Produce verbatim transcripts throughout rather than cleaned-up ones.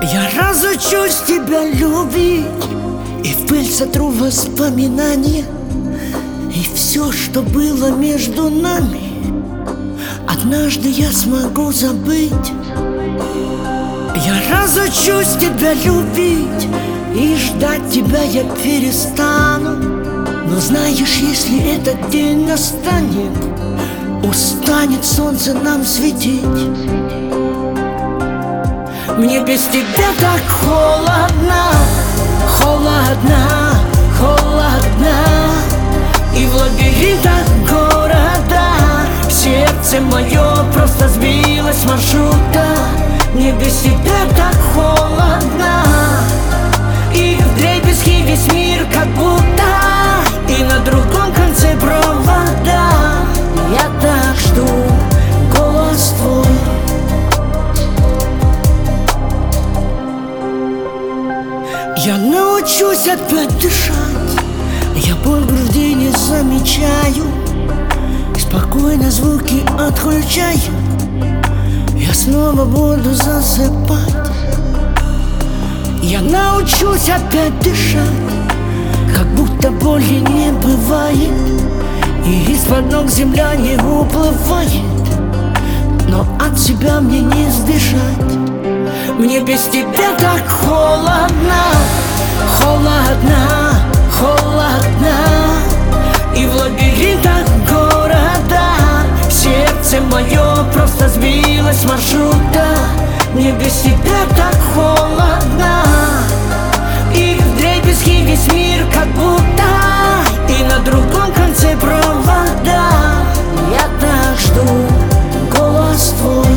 Я разучусь тебя любить, и в пыль сотру воспоминания, и все, что было между нами, однажды я смогу забыть. Я разучусь тебя любить, и ждать тебя я перестану. Но знаешь, если этот день настанет, устанет солнце нам светить. Мне без тебя так холодно, холодно, холодно. И в лабиринтах города сердце мое просто сбилось с маршрута. Мне без тебя так холодно, и вдребезги весь мир как будто, и на другом конце провода. Я так жду голос твой. Я научусь опять дышать, я боль в груди не замечаю, спокойно звуки отключаю, я снова буду засыпать. Я научусь опять дышать, как будто боли не бывает, и из-под ног земля не уплывает, но от тебя мне не сбежать. Мне без тебя так холодно, холодно, холодно. И в лабиринтах города сердце мое просто сбилось с маршрута. Мне без тебя так холодно, и вдребезги весь мир как будто, и на другом конце провода. Я так жду голос твой.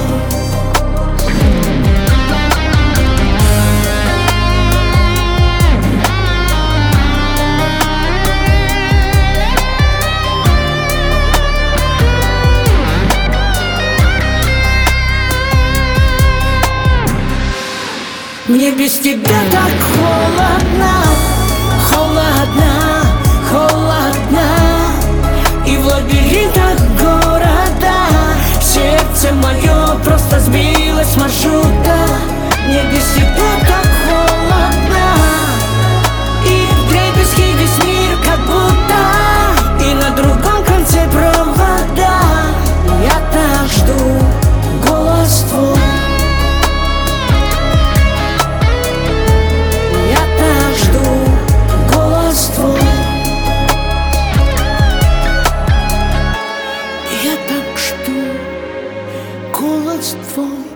Мне без тебя так холодно, холодно, холодно. И в лабиринтах города сердце мое просто сбилось с маршрута. Мне без тебя так холодно, и вдребезги весь мир как будто, и на другом конце провода. Я так жду голос твой. Я так жду голос твой.